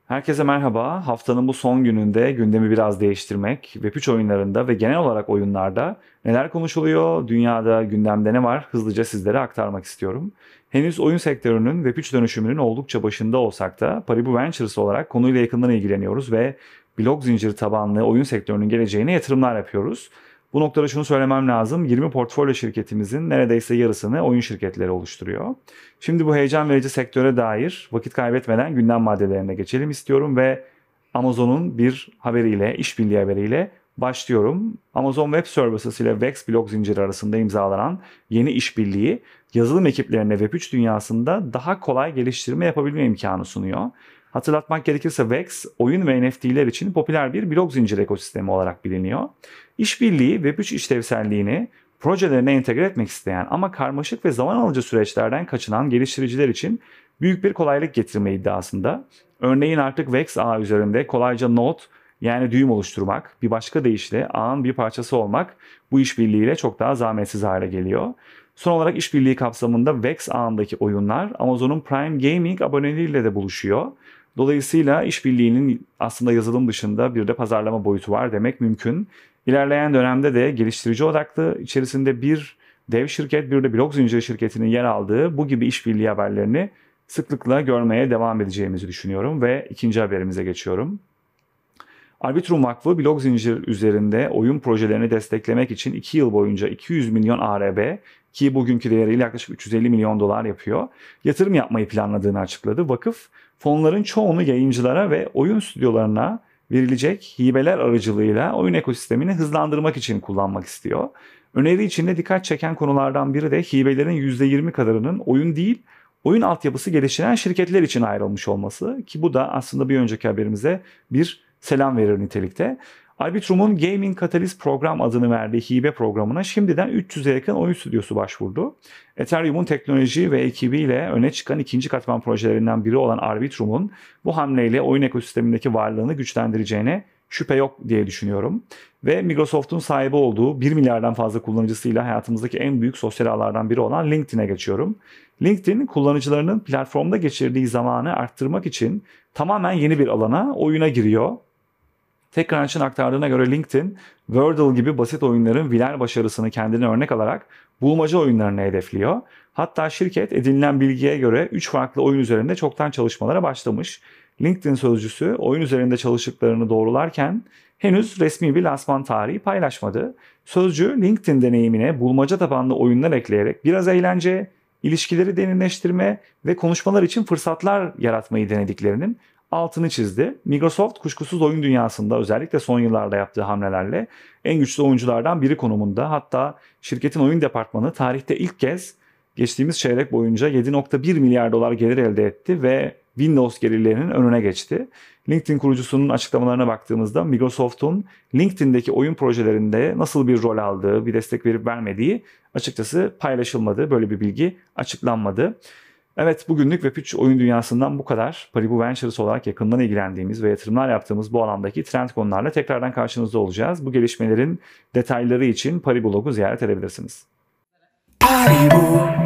Herkese merhaba. Haftanın bu son gününde gündemi biraz değiştirmek, Web3 oyunlarında ve genel olarak oyunlarda neler konuşuluyor, dünyada gündemde ne var hızlıca sizlere aktarmak istiyorum. Henüz oyun sektörünün Web3 dönüşümünün oldukça başında olsak da Paribu Ventures olarak konuyla yakından ilgileniyoruz ve blok zinciri tabanlı oyun sektörünün geleceğine yatırımlar yapıyoruz. Bu noktada şunu söylemem lazım. 20 portfolyo şirketimizin neredeyse yarısını oyun şirketleri oluşturuyor. Şimdi bu heyecan verici sektöre dair vakit kaybetmeden gündem maddelerine geçelim istiyorum ve Amazon'un bir haberiyle, işbirliği haberiyle başlıyorum. Amazon Web Services ile Vex blok zinciri arasında imzalanan yeni işbirliği yazılım ekiplerine Web3 dünyasında daha kolay geliştirme yapabilme imkanı sunuyor. Hatırlatmak gerekirse Vex, oyun ve NFT'ler için popüler bir blok zinciri ekosistemi olarak biliniyor. İşbirliği Web3 işlevselliğini projelerine entegre etmek isteyen ama karmaşık ve zaman alıcı süreçlerden kaçınan geliştiriciler için büyük bir kolaylık getirme iddiasında. Örneğin artık Vex ağ üzerinde kolayca node yani düğüm oluşturmak, bir başka deyişle ağın bir parçası olmak bu işbirliğiyle çok daha zahmetsiz hale geliyor. Son olarak işbirliği kapsamında Vex ağındaki oyunlar Amazon'un Prime Gaming aboneliğiyle de buluşuyor. Dolayısıyla işbirliğinin aslında yazılım dışında bir de pazarlama boyutu var demek mümkün. İlerleyen dönemde de geliştirici odaklı içerisinde bir dev şirket bir de blok zinciri şirketinin yer aldığı bu gibi işbirliği haberlerini sıklıkla görmeye devam edeceğimizi düşünüyorum ve ikinci haberimize geçiyorum. Arbitrum Vakfı blok zincir üzerinde oyun projelerini desteklemek için 2 yıl boyunca 200 milyon ARB ki bugünkü değeriyle yaklaşık 350 milyon dolar yapıyor. Yatırım yapmayı planladığını açıkladı. Vakıf fonların çoğunu yayıncılara ve oyun stüdyolarına verilecek hibeler aracılığıyla oyun ekosistemini hızlandırmak için kullanmak istiyor. Öneri içinde dikkat çeken konulardan biri de hibelerin %20 kadarının oyun değil, oyun altyapısı geliştiren şirketler için ayrılmış olması ki bu da aslında bir önceki haberimize bir selam verir nitelikte. Arbitrum'un Gaming Catalyst program adını verdiği hibe programına şimdiden 300'e yakın oyun stüdyosu başvurdu. Ethereum'un teknoloji ve ekibiyle öne çıkan ikinci katman projelerinden biri olan Arbitrum'un bu hamleyle oyun ekosistemindeki varlığını güçlendireceğine şüphe yok diye düşünüyorum. Ve Microsoft'un sahibi olduğu 1 milyardan fazla kullanıcısıyla hayatımızdaki en büyük sosyal ağlardan biri olan LinkedIn'e geçiyorum. LinkedIn kullanıcılarının platformda geçirdiği zamanı arttırmak için tamamen yeni bir alana, oyuna giriyor. TechCrunch'ın aktardığına göre LinkedIn, Wordle gibi basit oyunların viral başarısını kendine örnek alarak bulmaca oyunlarını hedefliyor. Hatta şirket edinilen bilgiye göre 3 farklı oyun üzerinde çoktan çalışmalara başlamış. LinkedIn sözcüsü oyun üzerinde çalıştıklarını doğrularken henüz resmi bir lansman tarihi paylaşmadı. Sözcü LinkedIn deneyimine bulmaca tabanlı oyunlar ekleyerek biraz eğlence, ilişkileri derinleştirme ve konuşmalar için fırsatlar yaratmayı denediklerinin altını çizdi. Microsoft kuşkusuz oyun dünyasında özellikle son yıllarda yaptığı hamlelerle en güçlü oyunculardan biri konumunda. Hatta şirketin oyun departmanı tarihte ilk kez geçtiğimiz çeyrek boyunca 7,1 milyar dolar gelir elde etti ve Windows gelirlerinin önüne geçti. LinkedIn kurucusunun açıklamalarına baktığımızda Microsoft'un LinkedIn'deki oyun projelerinde nasıl bir rol aldığı, bir destek verip vermediği açıkçası paylaşılmadı. Böyle bir bilgi açıklanmadı. Evet, bugünlük Web3 oyun dünyasından bu kadar. Paribu Ventures olarak yakından ilgilendiğimiz ve yatırımlar yaptığımız bu alandaki trend konularla tekrardan karşınızda olacağız. Bu gelişmelerin detayları için Paribu blog'u ziyaret edebilirsiniz. Paribu.